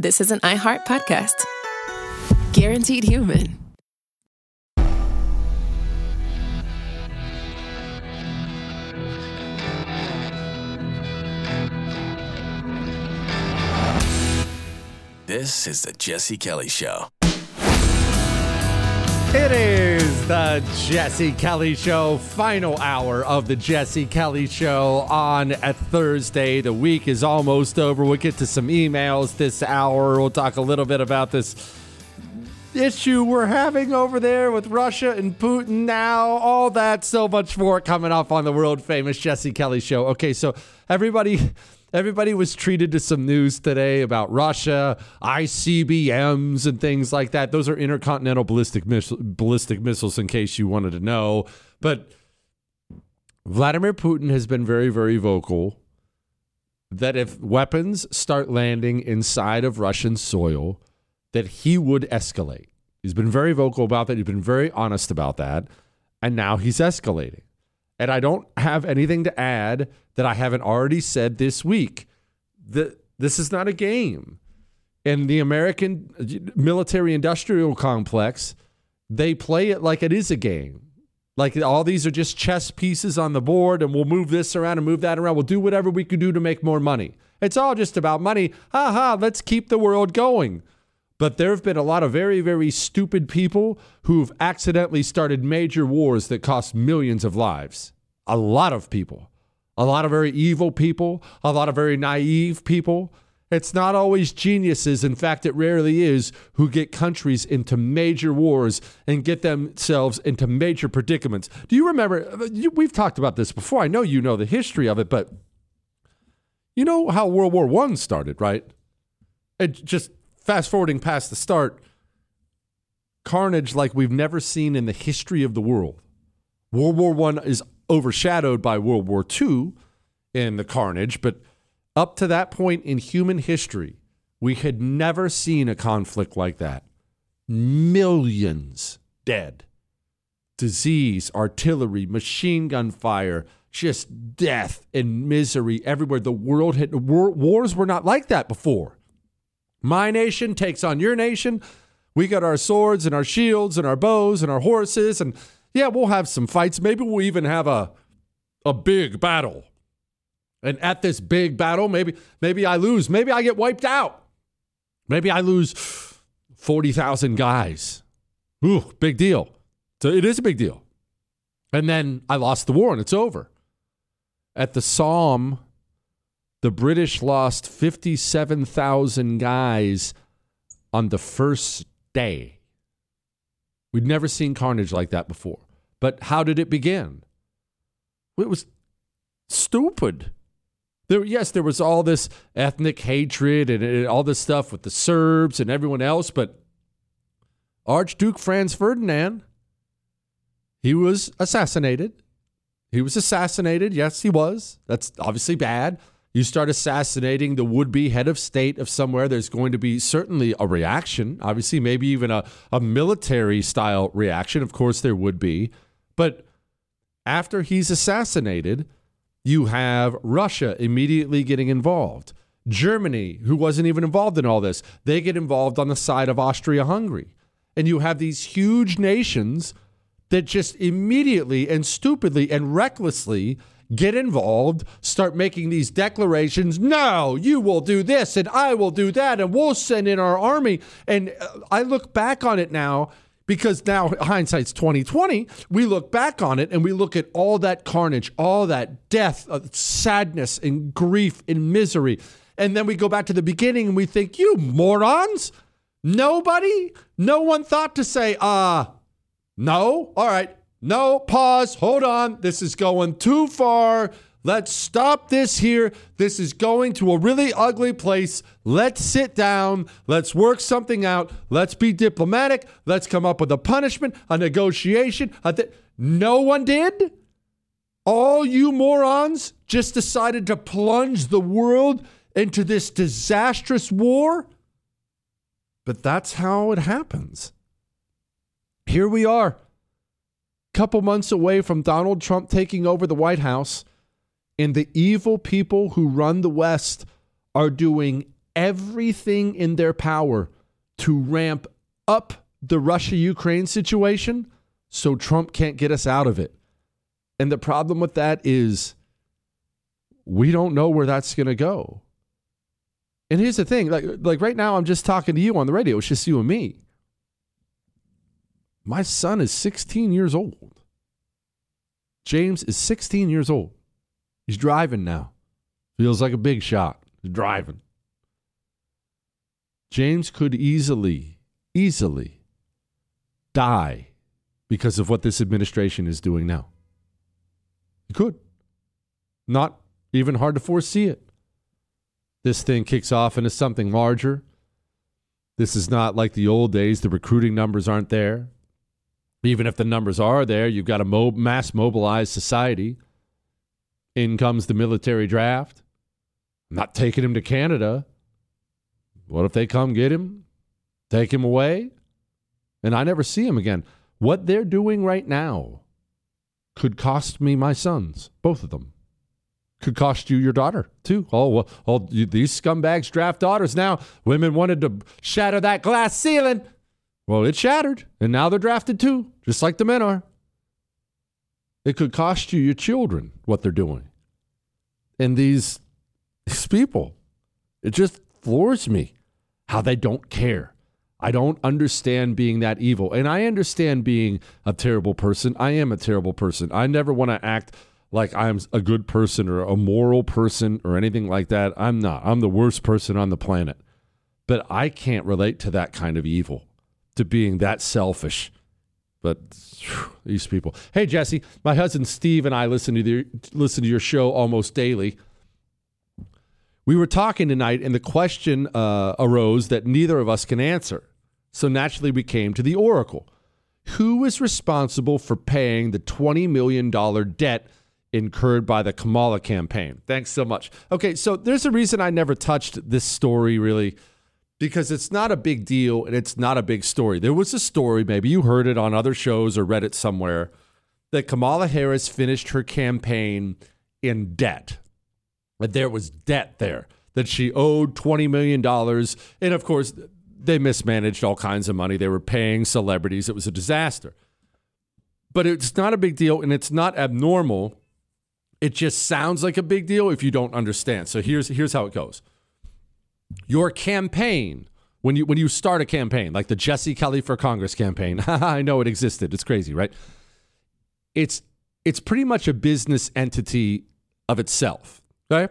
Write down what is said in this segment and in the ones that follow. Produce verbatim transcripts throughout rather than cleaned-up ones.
This is an iHeart podcast. Guaranteed Human. This is the Jesse Kelly Show. It is the Jesse Kelly Show, final hour of the Jesse Kelly Show on a Thursday. The week is almost over. We'll get to some emails this hour. We'll talk a little bit about this issue we're having over there with Russia and Putin now. All that, so much more coming up on the world famous Jesse Kelly Show. Okay, so everybody... Everybody was treated to some news today about Russia, I C B Ms, and things like that. Those are intercontinental ballistic miss- ballistic missiles, in case you wanted to know. But Vladimir Putin has been very, very vocal that if weapons start landing inside of Russian soil, that he would escalate. He's been very vocal about that. He's been very honest about that. And now he's escalating. And I don't have anything to add that I haven't already said this week. The, this is not a game. In the American military-industrial complex, they play it like it is a game. Like all these are just chess pieces on the board, and we'll move this around and move that around. We'll do whatever we can do to make more money. It's all just about money. Ha ha, let's keep the world going. But there have been a lot of very, very stupid people who've accidentally started major wars that cost millions of lives. A lot of people. A lot of very evil people. A lot of very naive people. It's not always geniuses. In fact, it rarely is, who get countries into major wars and get themselves into major predicaments. Do you remember? We've talked about this before. I know you know the history of it, but you know how World War One started, right? It just... Fast forwarding past the start, carnage like we've never seen in the history of the world. World War One is overshadowed by World War Two in the carnage, but up to that point in human history, we had never seen a conflict like that. Millions dead. Disease, artillery, machine gun fire, just death and misery everywhere. The world had war, wars were not like that before. My nation takes on your nation. We got our swords and our shields and our bows and our horses. And yeah, we'll have some fights. Maybe we'll even have a a big battle. And at this big battle, maybe maybe I lose. Maybe I get wiped out. Maybe I lose forty thousand guys. Ooh, big deal. So it is a big deal. And then I lost the war and it's over. At the Somme, the British lost fifty-seven thousand guys on the first day. We'd never seen carnage like that before. But how did it begin? It was stupid. There, yes, there was all this ethnic hatred and, and all this stuff with the Serbs and everyone else, but Archduke Franz Ferdinand, he was assassinated. He was assassinated. Yes, he was. That's obviously bad. You start assassinating the would-be head of state of somewhere, there's going to be certainly a reaction. Obviously, maybe even a, a military-style reaction. Of course, there would be. But after he's assassinated, you have Russia immediately getting involved. Germany, who wasn't even involved in all this, they get involved on the side of Austria-Hungary. And you have these huge nations that just immediately and stupidly and recklessly get involved, start making these declarations. No, you will do this and I will do that and we'll send in our army. And I look back on it now because now hindsight's twenty twenty. We look back on it and we look at all that carnage, all that death, uh, sadness and grief and misery. And then we go back to the beginning and we think, you morons, nobody, no one thought to say, uh, no, all right. No, pause, hold on. This is going too far. Let's stop this here. This is going to a really ugly place. Let's sit down. Let's work something out. Let's be diplomatic. Let's come up with a punishment, a negotiation. A th- no one did. All you morons just decided to plunge the world into this disastrous war. But that's how it happens. Here we are. Couple months away from Donald Trump taking over the White House, and the evil people who run the West are doing everything in their power to ramp up the Russia-Ukraine situation so Trump can't get us out of it. And the problem with that is we don't know where that's going to go. And here's the thing, like, like right now I'm just talking to you on the radio. It's just you and me. My son is sixteen years old. James is sixteen years old. He's driving now. Feels like a big shot. He's driving. James could easily, easily die because of what this administration is doing now. He could. Not even hard to foresee it. This thing kicks off into something larger. This is not like the old days. The recruiting numbers aren't there. Even if the numbers are there, you've got a mo- mass mobilized society. In comes the military draft. I'm not taking him to Canada. What if they come get him, take him away, and I never see him again? What they're doing right now could cost me my sons, both of them. Could cost you your daughter, too. Oh, well, all these scumbags draft daughters now. Women wanted to shatter that glass ceiling. Well, it shattered, and now they're drafted, too, just like the men are. It could cost you your children, what they're doing. And these, these people, it just floors me how they don't care. I don't understand being that evil. And I understand being a terrible person. I am a terrible person. I never want to act like I'm a good person or a moral person or anything like that. I'm not. I'm the worst person on the planet. But I can't relate to that kind of evil, to being that selfish. But whew, these people. Hey, Jesse, my husband Steve and I listen to the, listen to your show almost daily. We were talking tonight, and the question uh, arose that neither of us can answer. So naturally, we came to the oracle. Who is responsible for paying the twenty million dollars debt incurred by the Kamala campaign? Thanks so much. Okay, so there's a reason I never touched this story, really, because it's not a big deal, and it's not a big story. There was a story, maybe you heard it on other shows or read it somewhere, that Kamala Harris finished her campaign in debt. That there was debt there, that she owed twenty million dollars. And of course, they mismanaged all kinds of money. They were paying celebrities. It was a disaster. But it's not a big deal, and it's not abnormal. It just sounds like a big deal if you don't understand. So here's here's how it goes. Your campaign, when you when you start a campaign, like the Jesse Kelly for Congress campaign, I know it existed. It's crazy, right? It's it's pretty much a business entity of itself. Okay?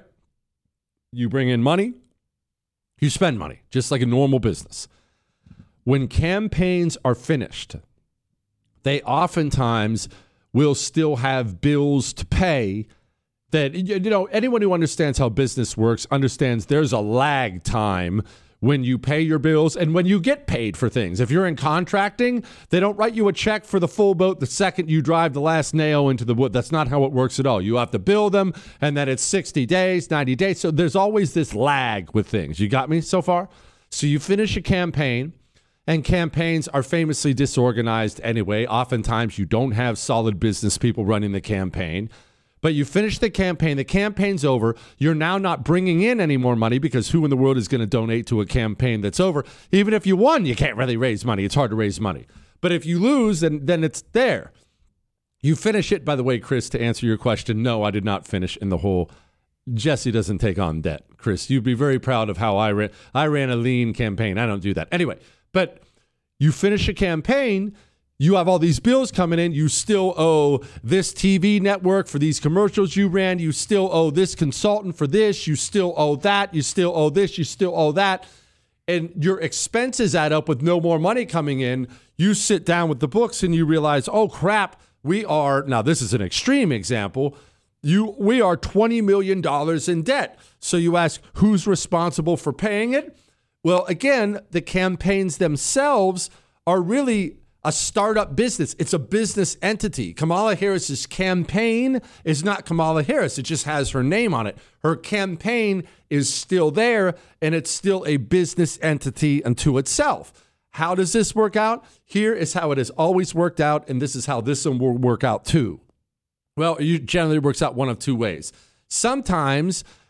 You bring in money, you spend money, just like a normal business. When campaigns are finished, they oftentimes will still have bills to pay that, you know, anyone who understands how business works understands there's a lag time when you pay your bills and when you get paid for things. If you're in contracting, they don't write you a check for the full boat the second you drive the last nail into the wood. That's not how it works at all. You have to bill them, and then it's sixty days, ninety days. So there's always this lag with things. You got me so far? So you finish a campaign, and campaigns are famously disorganized anyway. Oftentimes you don't have solid business people running the campaign. But you finish the campaign, the campaign's over, you're now not bringing in any more money because who in the world is going to donate to a campaign that's over? Even if you won, you can't really raise money. It's hard to raise money. But if you lose, then, then it's there. You finish it, by the way, Chris, to answer your question, no, I did not finish in the whole, Jesse doesn't take on debt. Chris, you'd be very proud of how I ran. I ran a lean campaign. I don't do that. Anyway, but you finish a campaign, you have all these bills coming in. You still owe this T V network for these commercials you ran. You still owe this consultant for this. You still owe that. You still owe this. You still owe that. And your expenses add up with no more money coming in. You sit down with the books and you realize, oh, crap, we are, now this is an extreme example, you we are twenty million dollars in debt. So you ask, who's responsible for paying it? Well, again, the campaigns themselves are really a startup business. It's a business entity. Kamala Harris's campaign is not Kamala Harris. It just has her name on it. Her campaign is still there, and it's still a business entity unto itself. How does this work out? Here is how it has always worked out, and this is how this one will work out too. Well, it generally works out one of two ways. Sometimes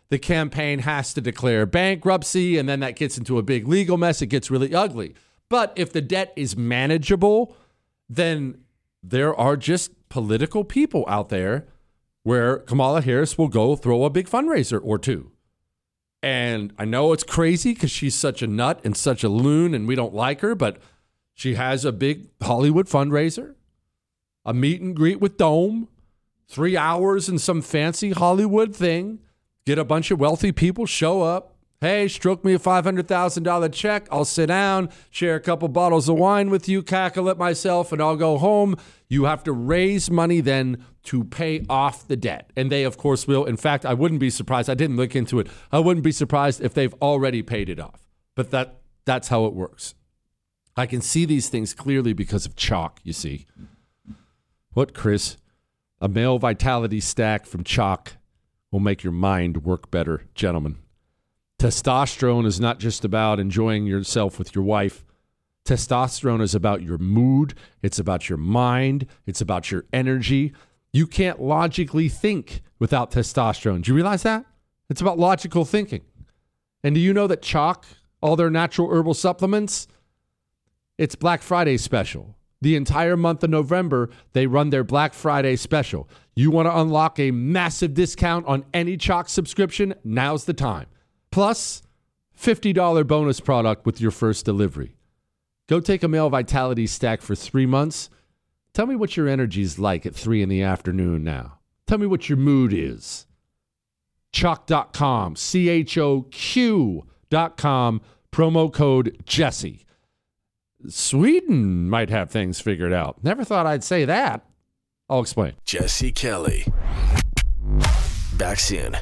the campaign has to declare bankruptcy, and then that gets into a big legal mess. It gets really ugly. But if the debt is manageable, then there are just political people out there where Kamala Harris will go throw a big fundraiser or two. And I know it's crazy because she's such a nut and such a loon and we don't like her, but she has a big Hollywood fundraiser, a meet and greet with Dome, three hours in some fancy Hollywood thing, get a bunch of wealthy people, show up. Hey, stroke me a five hundred thousand dollars check. I'll sit down, share a couple bottles of wine with you, cackle at myself, and I'll go home. You have to raise money then to pay off the debt. And they, of course, will. In fact, I wouldn't be surprised. I didn't look into it. I wouldn't be surprised if they've already paid it off. But that that's how it works. I can see these things clearly because of chalk, you see. What, Chris? A male vitality stack from chalk will make your mind work better, gentlemen. Testosterone is not just about enjoying yourself with your wife. Testosterone is about your mood. It's about your mind. It's about your energy. You can't logically think without testosterone. Do you realize that? It's about logical thinking. And do you know that chalk, all their natural herbal supplements, it's Black Friday special. The entire month of November, they run their Black Friday special. You want to unlock a massive discount on any chalk subscription? Now's the time. Plus, fifty dollars bonus product with your first delivery. Go take a male vitality stack for three months. Tell me what your energy's like at three in the afternoon now. Tell me what your mood is. Choq dot com, C H O Q dot com, promo code Jesse. Sweden might have things figured out. Never thought I'd say that. I'll explain. Jesse Kelly. Back soon.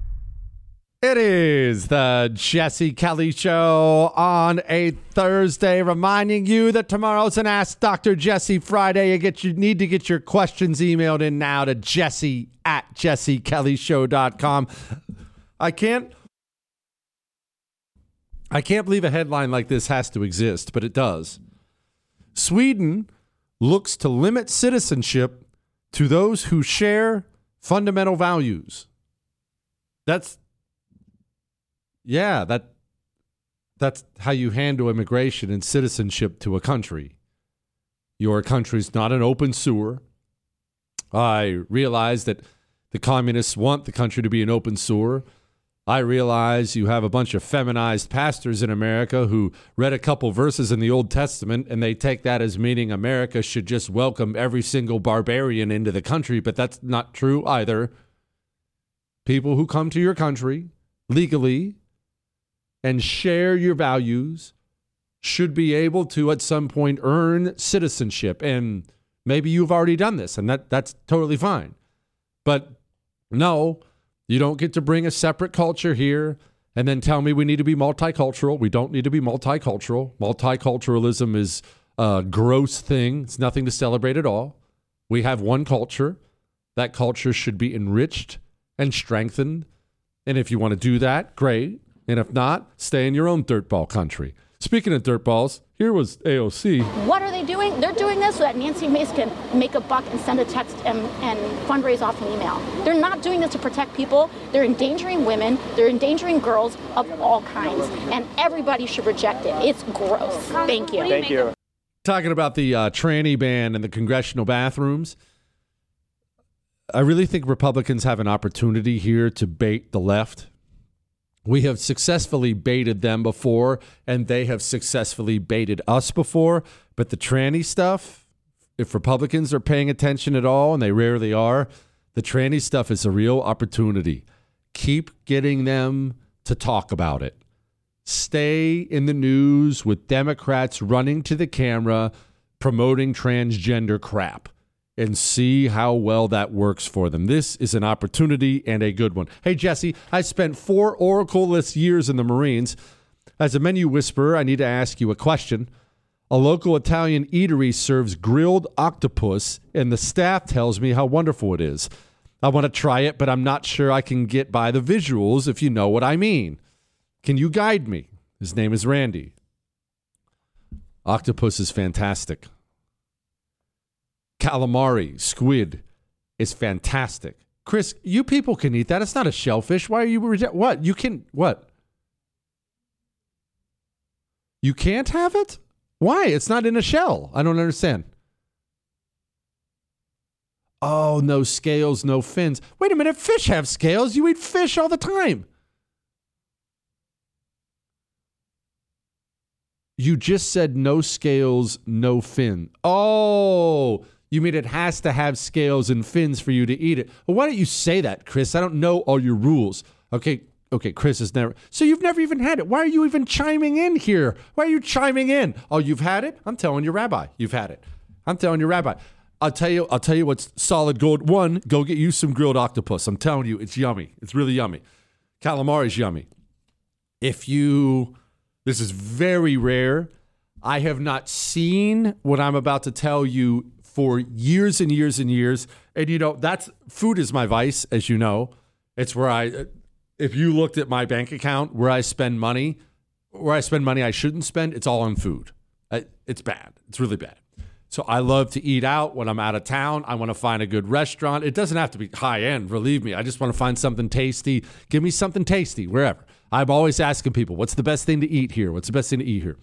It is the Jesse Kelly Show on a Thursday, reminding you that tomorrow's an Ask Doctor Jesse Friday. You get you need to get your questions emailed in now to Jesse at jesse kelly show dot com. I can't I can't believe a headline like this has to exist, but it does. Sweden looks to limit citizenship to those who share fundamental values. That's Yeah, that that's how you handle immigration and citizenship to a country. Your country's not an open sewer. I realize that the communists want the country to be an open sewer. I realize you have a bunch of feminized pastors in America who read a couple verses in the Old Testament and they take that as meaning America should just welcome every single barbarian into the country, but that's not true either. People who come to your country legally and share your values should be able to at some point earn citizenship. And maybe you've already done this, and that, that's totally fine. But no, you don't get to bring a separate culture here and then tell me we need to be multicultural. We don't need to be multicultural. Multiculturalism is a gross thing. It's nothing to celebrate at all. We have one culture. That culture should be enriched and strengthened. And if you want to do that, great. And if not, stay in your own dirtball country. Speaking of dirtballs, here was A O C. What are they doing? They're doing this so that Nancy Mace can make a buck and send a text and, and fundraise off an email. They're not doing this to protect people. They're endangering women. They're endangering girls of all kinds. And everybody should reject it. It's gross. Thank you. Thank you. Talking about the uh, tranny ban in the congressional bathrooms, I really think Republicans have an opportunity here to bait the left. We have successfully baited them before, and they have successfully baited us before. But the tranny stuff, if Republicans are paying attention at all, and they rarely are, the tranny stuff is a real opportunity. Keep getting them to talk about it. Stay in the news with Democrats running to the camera, promoting transgender crap, and see how well that works for them. This is an opportunity and a good one. Hey, Jesse, I spent four Oracle-less years in the Marines. As a menu whisperer, I need to ask you a question. A local Italian eatery serves grilled octopus, and the staff tells me how wonderful it is. I want to try it, but I'm not sure I can get by the visuals, if you know what I mean. Can you guide me? His name is Randy. Octopus is fantastic. Calamari, squid, is fantastic. Chris, you people can eat that. It's not a shellfish. Why are you reject? What? You can, what? You can't have it? Why? It's not in a shell. I don't understand. Oh, no scales, no fins. Wait a minute. Fish have scales. You eat fish all the time. You just said no scales, no fin. Oh, you mean it has to have scales and fins for you to eat it. Well, why don't you say that, Chris? I don't know all your rules. Okay, okay, Chris has never. So you've never even had it. Why are you even chiming in here? Why are you chiming in? Oh, you've had it? I'm telling you, Rabbi, you've had it. I'm telling you, Rabbi. I'll tell you, I'll tell you what's solid gold. One, go get you some grilled octopus. I'm telling you, it's yummy. It's really yummy. Calamari is yummy. If you, this is very rare. I have not seen what I'm about to tell you for years and years and years. And, you know, that's food is my vice, as you know. It's where I, if you looked at my bank account, where I spend money, where I spend money I shouldn't spend, it's all on food. It's bad. It's really bad. So I love to eat out when I'm out of town. I want to find a good restaurant. It doesn't have to be high end, believe me. I just want to find something tasty. Give me something tasty wherever. I'm always asking people, what's the best thing to eat here? What's the best thing to eat here?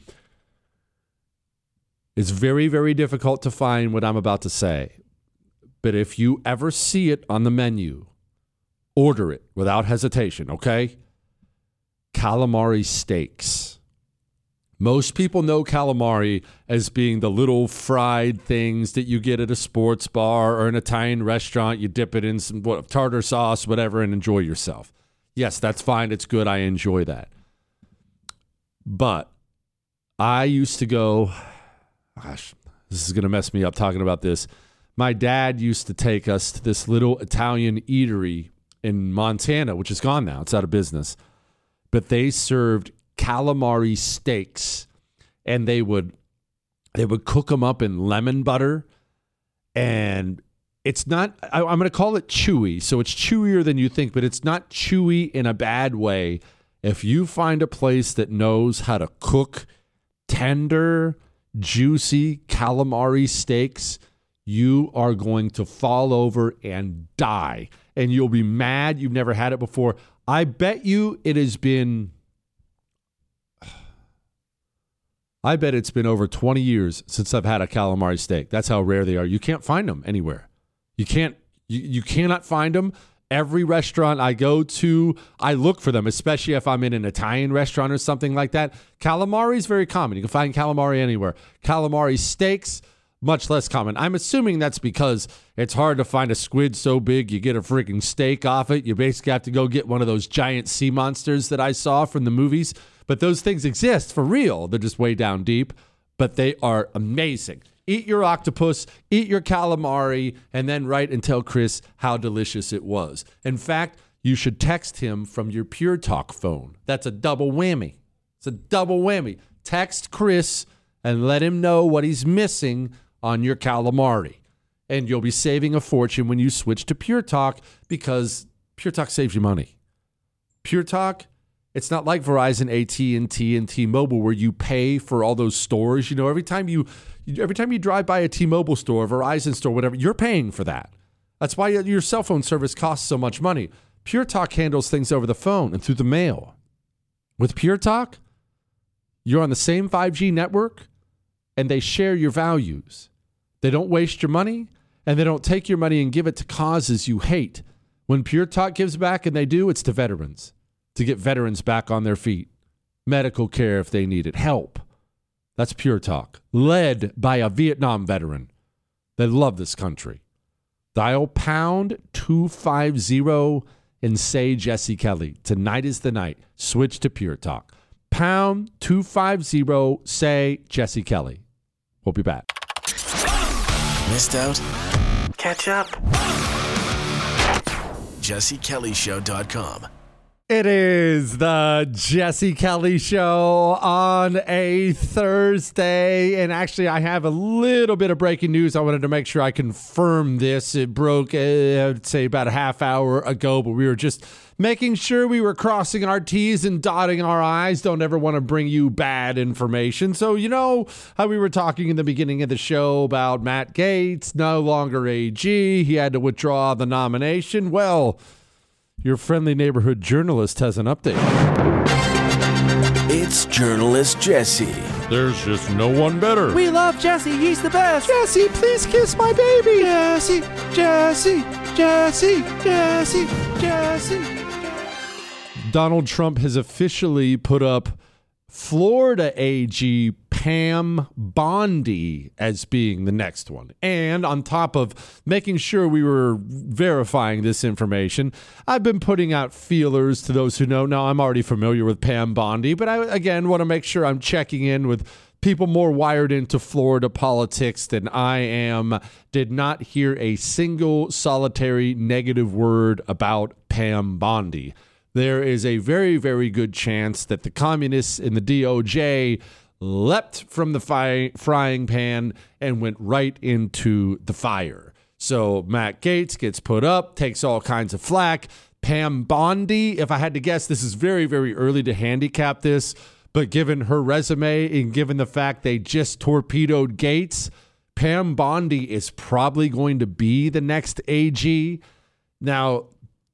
It's very, very difficult to find what I'm about to say. But if you ever see it on the menu, order it without hesitation, okay? Calamari steaks. Most people know calamari as being the little fried things that you get at a sports bar or an Italian restaurant. You dip it in some what, tartar sauce, whatever, and enjoy yourself. Yes, that's fine. It's good. I enjoy that. But I used to go... Gosh, this is going to mess me up talking about this. My dad used to take us to this little Italian eatery in Montana, which is gone now. It's out of business. But they served calamari steaks, and they would they would cook them up in lemon butter. And it's not, I, I'm going to call it chewy. So it's chewier than you think, but it's not chewy in a bad way. If you find a place that knows how to cook tender, juicy calamari steaks, you are going to fall over and die. And you'll be mad you've never had it before. I bet you it has been, I bet it's been over twenty years since I've had a calamari steak. That's how rare they are. You can't find them anywhere. You can't, you, you cannot find them. Every restaurant I go to, I look for them, especially if I'm in an Italian restaurant or something like that. Calamari is very common. You can find calamari anywhere. Calamari steaks, much less common. I'm assuming that's because it's hard to find a squid so big you get a freaking steak off it. You basically have to go get one of those giant sea monsters that I saw from the movies. But those things exist for real. They're just way down deep, but they are amazing. Eat your octopus, eat your calamari, and then write and tell Chris how delicious it was. In fact, you should text him from your Pure Talk phone. That's a double whammy. It's a double whammy. Text Chris and let him know what he's missing on your calamari. And you'll be saving a fortune when you switch to Pure Talk because Pure Talk saves you money. Pure Talk, it's not like Verizon, A T and T, and T-Mobile where you pay for all those stores. You know, every time you every time you drive by a T-Mobile store, Verizon store, whatever, you're paying for that. That's why your cell phone service costs so much money. Pure Talk handles things over the phone and through the mail. With Pure Talk, you're on the same five G network, and they share your values. They don't waste your money, and they don't take your money and give it to causes you hate. When Pure Talk gives back, and they do, it's to veterans, to get veterans back on their feet. Medical care if they need it. Help. That's Pure Talk, led by a Vietnam veteran. They love this country. Dial pound two fifty and say Jesse Kelly. Tonight is the night. Switch to Pure Talk. Pound two fifty, say Jesse Kelly. We'll be back. Missed out? Catch up. Jesse Kelly Show dot com. It is the Jesse Kelly Show on a Thursday. And actually, I have a little bit of breaking news. I wanted to make sure I confirm this. It broke, uh, I'd say, about a half hour ago, but we were just making sure we were crossing our T's and dotting our I's. Don't ever want to bring you bad information. So, you know how we were talking in the beginning of the show about Matt Gaetz, no longer A G. He had to withdraw the nomination. Well, your friendly neighborhood journalist has an update. It's journalist Jesse. There's just no one better. We love Jesse. He's the best. Jesse, please kiss my baby. Jesse, Jesse, Jesse, Jesse, Jesse. Donald Trump has officially put up Florida A G Pam Bondi as being the next one. And on top of making sure we were verifying this information, I've been putting out feelers to those who know. Now, I'm already familiar with Pam Bondi, but I, again, want to make sure I'm checking in with people more wired into Florida politics than I am. Did not hear a single solitary negative word about Pam Bondi. There is a very, very good chance that the communists in the D O J leapt from the fi- frying pan and went right into the fire. So Matt Gaetz gets put up, takes all kinds of flack. Pam Bondi, if I had to guess, this is very, very early to handicap this, but given her resume and given the fact they just torpedoed Gaetz, Pam Bondi is probably going to be the next A G. Now,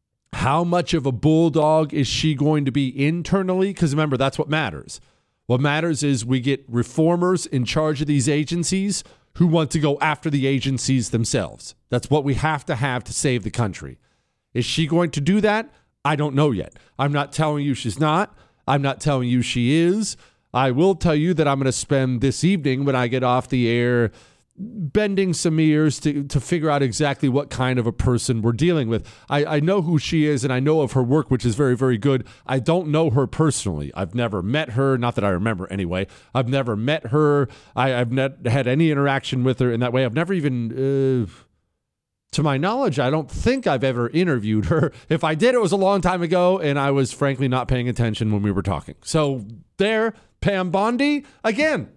how much of a bulldog is she going to be internally? Because remember, that's what matters. What matters is we get reformers in charge of these agencies who want to go after the agencies themselves. That's what we have to have to save the country. Is she going to do that? I don't know yet. I'm not telling you she's not. I'm not telling you she is. I will tell you that I'm going to spend this evening when I get off the air bending some ears to, to figure out exactly what kind of a person we're dealing with. I, I know who she is, and I know of her work, which is very, very good. I don't know her personally. I've never met her, not that I remember anyway. I've never met her. I, I've not had any interaction with her in that way. I've never even, uh, to my knowledge, I don't think I've ever interviewed her. If I did, it was a long time ago, and I was frankly not paying attention when we were talking. So there, Pam Bondi, again,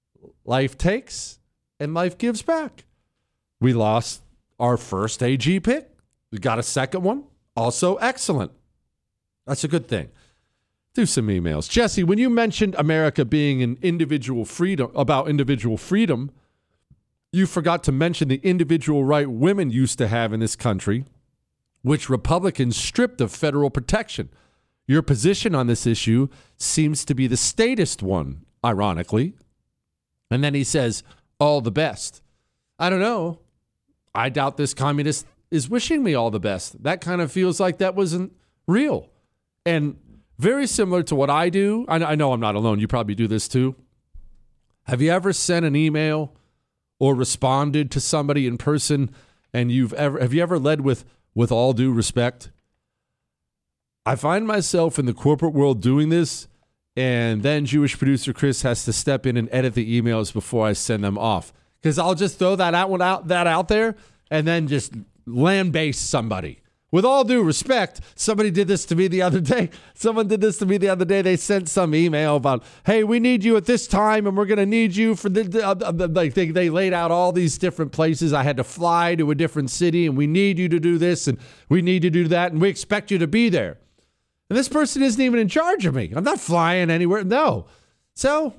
life takes and life gives back. We lost our first A G pick. We got a second one. Also excellent. That's a good thing. Do some emails. Jesse, when you mentioned America being an individual freedom, about individual freedom, you forgot to mention the individual right women used to have in this country, which Republicans stripped of federal protection. Your position on this issue seems to be the statist one, ironically. And then he says, all the best. I don't know. I doubt this communist is wishing me all the best. That kind of feels like that wasn't real. And very similar to what I do. I, I know I'm not alone. You probably do this too. Have you ever sent an email or responded to somebody in person and you've ever, have you ever led with, with all due respect? I find myself in the corporate world doing this, and then Jewish producer Chris has to step in and edit the emails before I send them off. Because I'll just throw that out, out that out there and then just land base somebody. With all due respect, somebody did this to me the other day. Someone did this to me the other day. They sent some email about, hey, we need you at this time, and we're going to need you for the, uh, uh, like they, they laid out all these different places. I had to fly to a different city, and we need you to do this, and we need you to do that, and we expect you to be there. And this person isn't even in charge of me. I'm not flying anywhere. No. So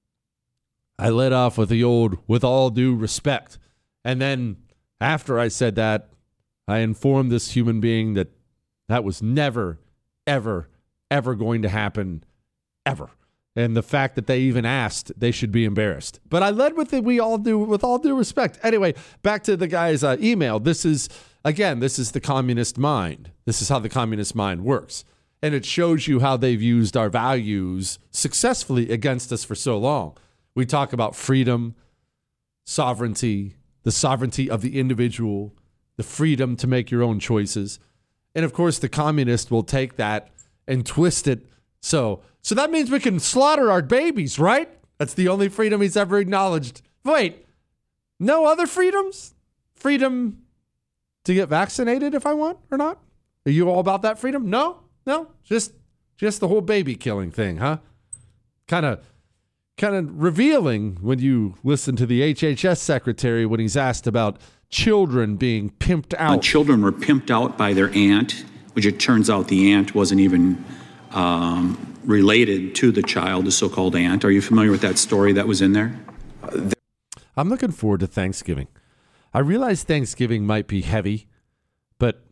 I led off with the old, with all due respect. And then after I said that, I informed this human being that that was never, ever, ever going to happen, ever. And the fact that they even asked, they should be embarrassed. But I led with it. We all do, with all due respect. Anyway, back to the guy's uh, email. This is, again, this is the communist mind. This is how the communist mind works. And it shows you how they've used our values successfully against us for so long. We talk about freedom, sovereignty, the sovereignty of the individual, the freedom to make your own choices. And of course, the communist will take that and twist it. So, so that means we can slaughter our babies, right? That's the only freedom he's ever acknowledged. Wait, no other freedoms? Freedom to get vaccinated if I want or not? Are you all about that freedom? No? No, just just the whole baby killing thing, huh? Kind of kind of revealing when you listen to the H H S secretary when he's asked about children being pimped out. Uh, children were pimped out by their aunt, which it turns out the aunt wasn't even um, related to the child, the so-called aunt. Are you familiar with that story that was in there? I'm looking forward to Thanksgiving. I realize Thanksgiving might be heavy, but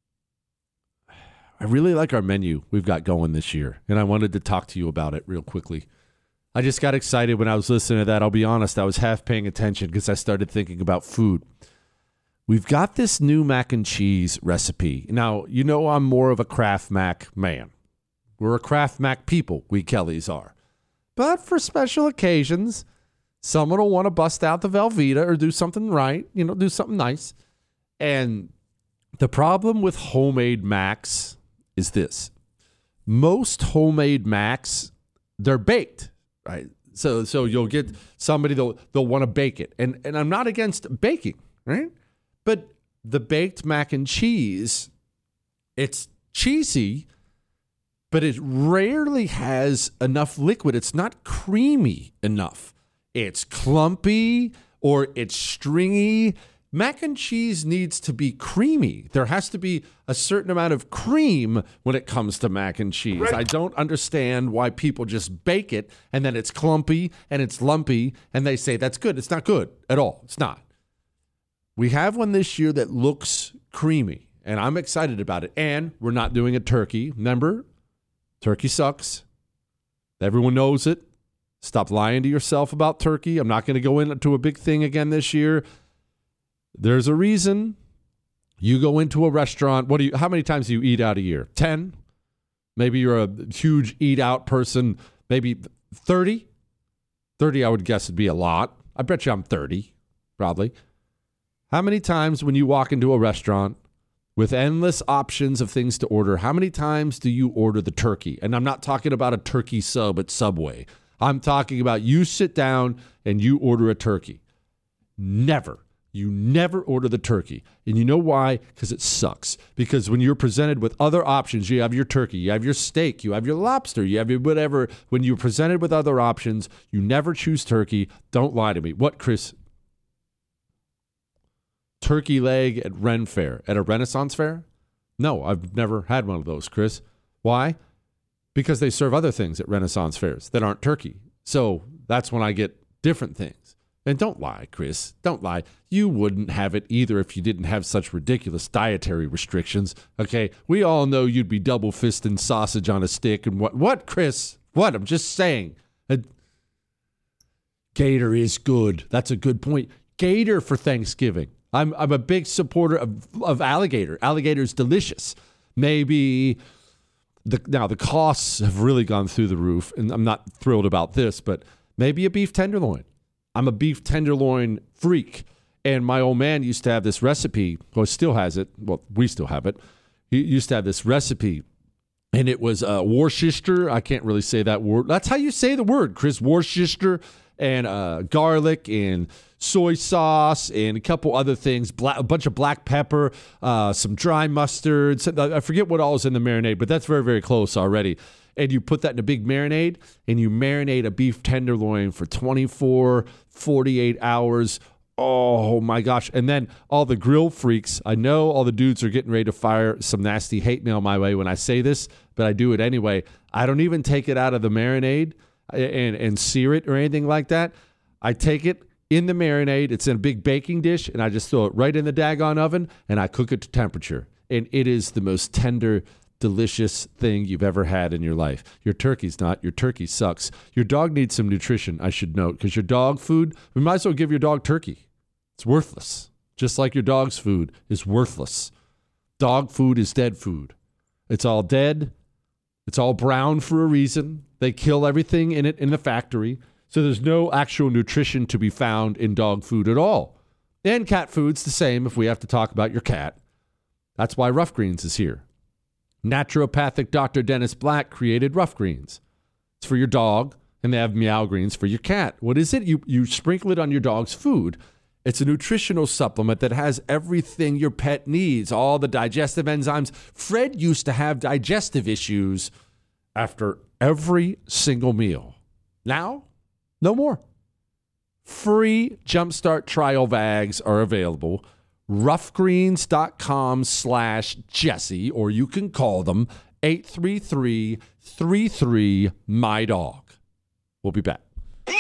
I really like our menu we've got going this year, and I wanted to talk to you about it real quickly. I just got excited when I was listening to that. I'll be honest, I was half paying attention because I started thinking about food. We've got this new mac and cheese recipe. Now, you know I'm more of a Kraft Mac man. We're a Kraft Mac people, we Kellys are. But for special occasions, someone will want to bust out the Velveeta or do something right, you know, do something nice. And the problem with homemade macs is this. Most homemade macs, they're baked, right? So so you'll get somebody, they'll, they'll want to bake it. And, and I'm not against baking, right? But the baked mac and cheese, it's cheesy, but it rarely has enough liquid. It's not creamy enough. It's clumpy or it's stringy. Mac and cheese needs to be creamy. There has to be a certain amount of cream when it comes to mac and cheese. Right. I don't understand why people just bake it and then it's clumpy and it's lumpy and they say that's good. It's not good at all. It's not. We have one this year that looks creamy, and I'm excited about it. And we're not doing a turkey. Remember, turkey sucks. Everyone knows it. Stop lying to yourself about turkey. I'm not going to go into a big thing again this year. There's a reason you go into a restaurant. What do you? How many times do you eat out a year? ten? Maybe you're a huge eat out person. Maybe thirty? thirty, I would guess, would be a lot. I bet you I'm thirty, probably. How many times when you walk into a restaurant with endless options of things to order, how many times do you order the turkey? And I'm not talking about a turkey sub at Subway. I'm talking about you sit down and you order a turkey. Never. You never order the turkey. And you know why? Because it sucks. Because when you're presented with other options, you have your turkey, you have your steak, you have your lobster, you have your whatever. When you're presented with other options, you never choose turkey. Don't lie to me. What, Chris? Turkey leg at Ren Fair, at a Renaissance fair? No, I've never had one of those, Chris. Why? Because they serve other things at Renaissance fairs that aren't turkey. So that's when I get different things. And don't lie, Chris. Don't lie. You wouldn't have it either if you didn't have such ridiculous dietary restrictions. Okay, we all know you'd be double-fisting sausage on a stick and what? What, Chris? What? I'm just saying. Uh, Gator is good. That's a good point. Gator for Thanksgiving. I'm I'm a big supporter of, of alligator. Alligator's delicious. Maybe the now the costs have really gone through the roof, and I'm not thrilled about this, but maybe a beef tenderloin. I'm a beef tenderloin freak, and my old man used to have this recipe. Well, still has it. Well, we still have it. He used to have this recipe, and it was uh, Worcester. I can't really say that word. That's how you say the word, Chris. Worcester and uh, garlic and soy sauce and a couple other things, black, a bunch of black pepper, uh, some dry mustard. I forget what all is in the marinade, but that's very, very close already. And you put that in a big marinade, and you marinate a beef tenderloin for twenty-four, forty-eight hours. Oh, my gosh. And then all the grill freaks, I know all the dudes are getting ready to fire some nasty hate mail my way when I say this, but I do it anyway. I don't even take it out of the marinade and, and sear it or anything like that. I take it in the marinade. It's in a big baking dish, and I just throw it right in the daggone oven, and I cook it to temperature. And it is the most tender, delicious thing you've ever had in your life. Your turkey's not. Your turkey sucks. Your dog needs some nutrition, I should note, because your dog food, we might as well give your dog turkey. It's worthless. Just like your dog's food is worthless. Dog food is dead food. It's all dead. It's all brown for a reason. They kill everything in it in the factory. So there's no actual nutrition to be found in dog food at all. And cat food's the same if we have to talk about your cat. That's why Rough Greens is here. Naturopathic Doctor Dennis Black created Rough Greens. It's for your dog, and they have Meow Greens for your cat. What is it? You you sprinkle it on your dog's food, It's a nutritional supplement that has everything your pet needs, all the digestive enzymes. Fred used to have digestive issues after every single meal. Now, no more. Free Jumpstart trial bags are available. roughgreens.com slash Jesse, or you can call them eight three three, three three, my dog. We'll be back.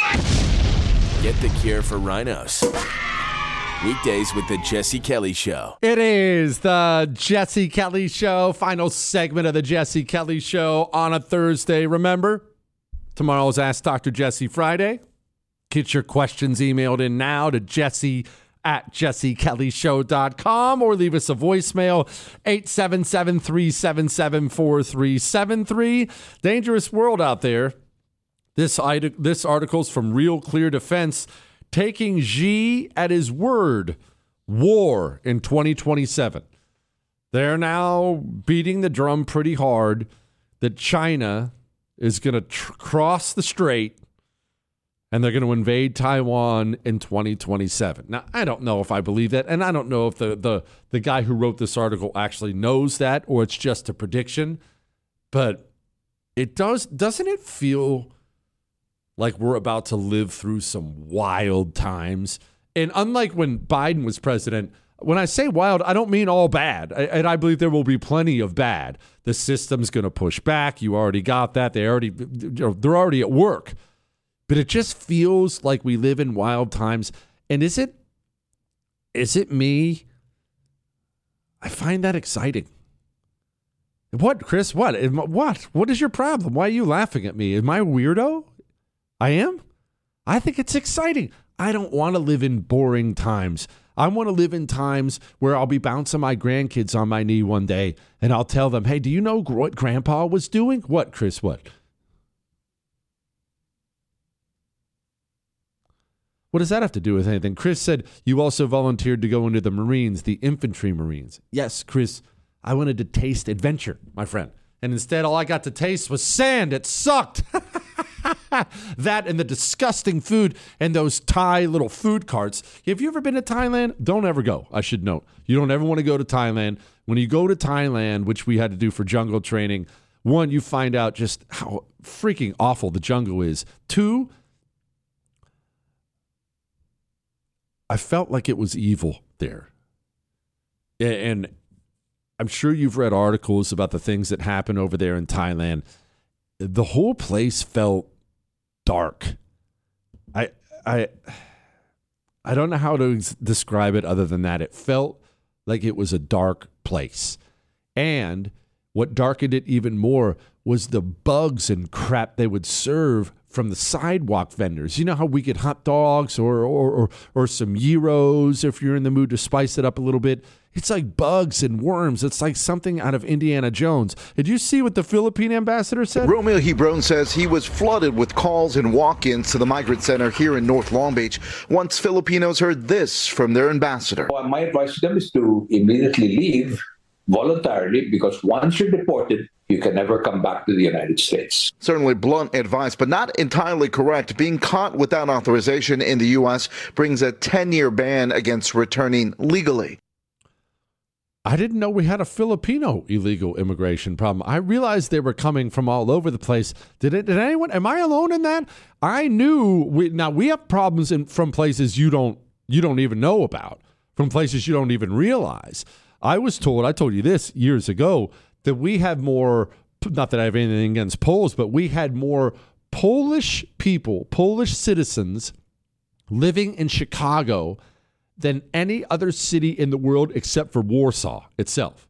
Get the cure for rhinos. Weekdays with the Jesse Kelly Show. It is the Jesse Kelly Show, final segment of the Jesse Kelly Show on a Thursday. Remember, tomorrow's Ask Doctor Jesse Friday. Get your questions emailed in now to Jesse at jesse kelly show dot com or leave us a voicemail, eight seven seven, three seven seven, four three seven three. Dangerous world out there. This, this article's from Real Clear Defense. Taking Xi at his word, war in twenty twenty-seven. They're now beating the drum pretty hard that China is going to tr- cross the strait and they're going to invade Taiwan in twenty twenty-seven. Now, I don't know if I believe that, and I don't know if the, the, the guy who wrote this article actually knows that or it's just a prediction, but it does, doesn't it feel like we're about to live through some wild times? And unlike when Biden was president, when I say wild, I don't mean all bad. I, and I believe there will be plenty of bad. The system's going to push back. You already got that. They already, they're already at work. But it just feels like we live in wild times. And is it, is it me? I find that exciting. What, Chris? What? What? What is your problem? Why are you laughing at me? Am I a weirdo? I am? I think it's exciting. I don't want to live in boring times. I want to live in times where I'll be bouncing my grandkids on my knee one day and I'll tell them, hey, do you know what Grandpa was doing? What, Chris? What? What does that have to do with anything? Chris said you also volunteered to go into the Marines, the infantry Marines. Yes, Chris, I wanted to taste adventure, my friend. And instead, all I got to taste was sand. It sucked. That and the disgusting food and those Thai little food carts. Have you ever been to Thailand? Don't ever go, I should note. You don't ever want to go to Thailand. When you go to Thailand, which we had to do for jungle training, one, you find out just how freaking awful the jungle is. Two, I felt like it was evil there. And I'm sure you've read articles about the things that happen over there in Thailand. The whole place felt dark. I I I don't know how to ex- describe it other than that. It felt like it was a dark place. And what darkened it even more was the bugs and crap they would serve from the sidewalk vendors. You know how we get hot dogs or or or, or some gyros if you're in the mood to spice it up a little bit. It's like bugs and worms. It's like something out of Indiana Jones. Did you see what the Philippine ambassador said? Romeo Hebron says he was flooded with calls and walk-ins to the migrant center here in North Long Beach once Filipinos heard this from their ambassador. Well, my advice to them is to immediately leave voluntarily, because once you're deported, you can never come back to the United States. Certainly blunt advice, but not entirely correct. Being caught without authorization in the U S brings a ten-year ban against returning legally. I didn't know we had a Filipino illegal immigration problem. I realized they were coming from all over the place. Did it? Did anyone? Am I alone in that? I knew. We, now we have problems in, from places you don't you don't even know about, from places you don't even realize. I was told. I told you this years ago that we have more. Not that I have anything against Poles, but we had more Polish people, Polish citizens, living in Chicago than any other city in the world except for Warsaw itself.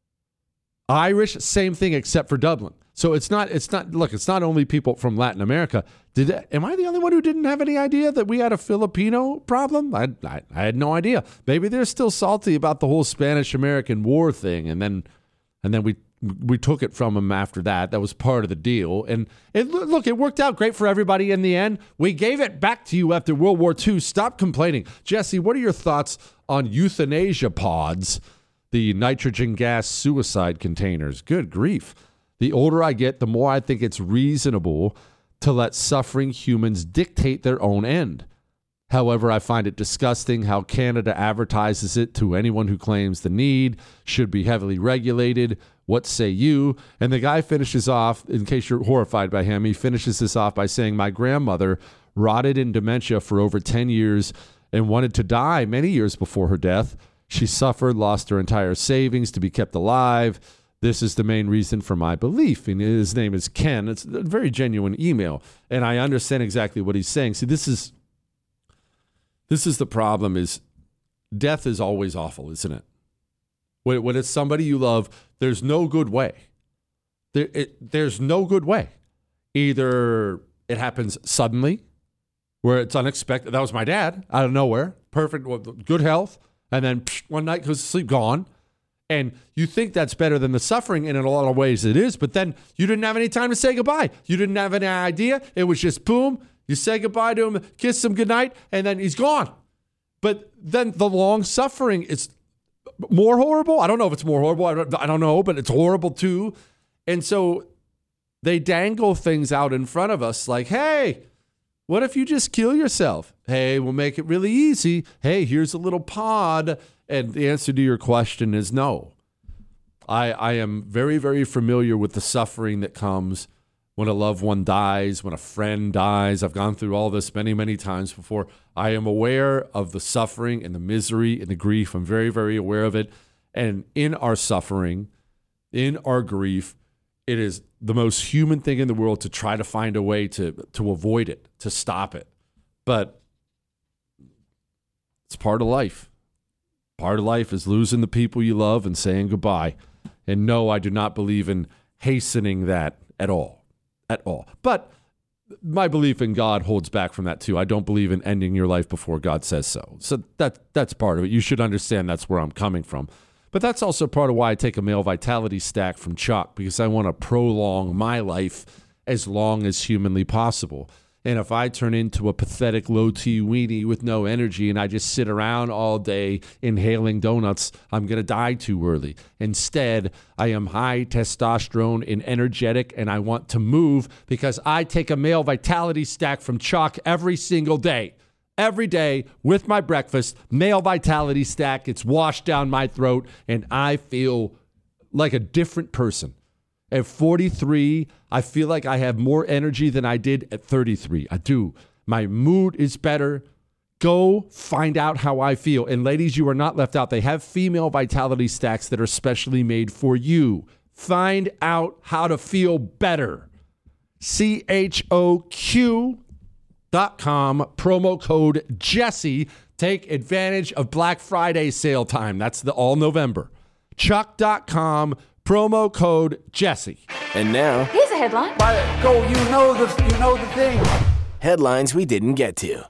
Irish, same thing except for Dublin. So it's not, it's not, look, it's not only people from Latin America. Did Am I the only one who didn't have any idea that we had a Filipino problem? I, I, I had no idea. Maybe they're still salty about the whole Spanish-American War thing, and then and then we we took it from them after that. That was part of the deal. And it, look, it worked out great for everybody in the end. We gave it back to you after World War Two. Stop complaining. Jesse, what are your thoughts on euthanasia pods, the nitrogen gas suicide containers? Good grief. The older I get, the more I think it's reasonable to let suffering humans dictate their own end. However, I find it disgusting how Canada advertises it to anyone who claims the need should be heavily regulated. What say you? And the guy finishes off, in case you're horrified by him, he finishes this off by saying, my grandmother rotted in dementia for over ten years and wanted to die many years before her death. She suffered, lost her entire savings to be kept alive. This is the main reason for my belief. And his name is Ken. It's a very genuine email. And I understand exactly what he's saying. See, this is this is the problem is death is always awful, isn't it? When, when it's somebody you love, there's no good way. There, it, there's no good way. Either it happens suddenly, where it's unexpected. That was my dad out of nowhere. Perfect, good health. And then psh, one night goes to sleep, gone. And you think that's better than the suffering, and in a lot of ways it is. But then you didn't have any time to say goodbye. You didn't have any idea. It was just boom. You say goodbye to him, kiss him goodnight, and then he's gone. But then the long suffering is more horrible. I don't know if it's more horrible. I don't, I don't know, but it's horrible too. And so they dangle things out in front of us like, hey, what if you just kill yourself? Hey, we'll make it really easy. Hey, here's a little pod. And the answer to your question is no. I, I am very, very familiar with the suffering that comes when a loved one dies, when a friend dies. I've gone through all this many, many times before. I am aware of the suffering and the misery and the grief. I'm very, very aware of it. And in our suffering, in our grief, it is the most human thing in the world to try to find a way to, to avoid it, to stop it. But it's part of life. Part of life is losing the people you love and saying goodbye. And no, I do not believe in hastening that at all, at all. But my belief in God holds back from that too. I don't believe in ending your life before God says so. So that that's part of it. You should understand that's where I'm coming from. But that's also part of why I take a male vitality stack from Chuck, because I want to prolong my life as long as humanly possible. And if I turn into a pathetic low-T weenie with no energy and I just sit around all day inhaling donuts, I'm going to die too early. Instead, I am high testosterone and energetic, and I want to move because I take a male vitality stack from Chuck every single day. Every day with my breakfast, male vitality stack. It's washed down my throat, and I feel like a different person. At forty-three, I feel like I have more energy than I did at thirty-three. I do. My mood is better. Go find out how I feel. And ladies, you are not left out. They have female vitality stacks that are specially made for you. Find out how to feel better. C H O Q dot com, promo code Jesse. Take advantage of Black Friday sale time. That's the all November. Chuck dot com, promo code Jesse. And now, Here's a headline. By, go, you know the you know the thing. headlines we didn't get to.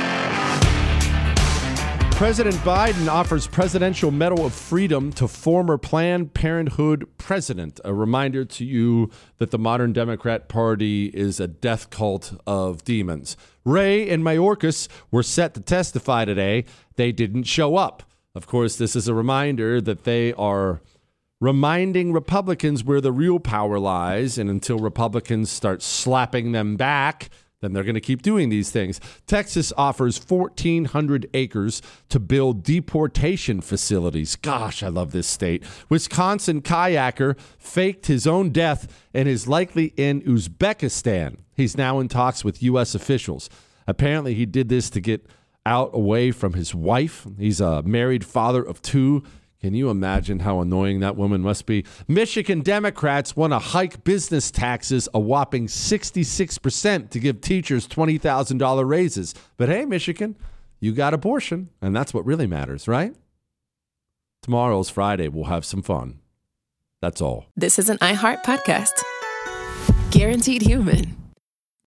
President Biden offers Presidential Medal of Freedom to former Planned Parenthood president. A reminder to you that the modern Democrat Party is a death cult of demons. Ray and Mayorkas were set to testify today. They didn't show up. Of course, this is a reminder that they are reminding Republicans where the real power lies, and until Republicans start slapping them back, then they're going to keep doing these things. Texas offers fourteen hundred acres to build deportation facilities. Gosh, I love this state. Wisconsin kayaker faked his own death and is likely in Uzbekistan. He's now in talks with U S officials. Apparently, he did this to get out away from his wife. He's a married father of two. Can you imagine how annoying that woman must be? Michigan Democrats want to hike business taxes a whopping sixty-six percent to give teachers twenty thousand dollars raises. But hey, Michigan, you got abortion, and that's what really matters, right? Tomorrow's Friday. We'll have some fun. That's all. This is an iHeart podcast. Guaranteed Human.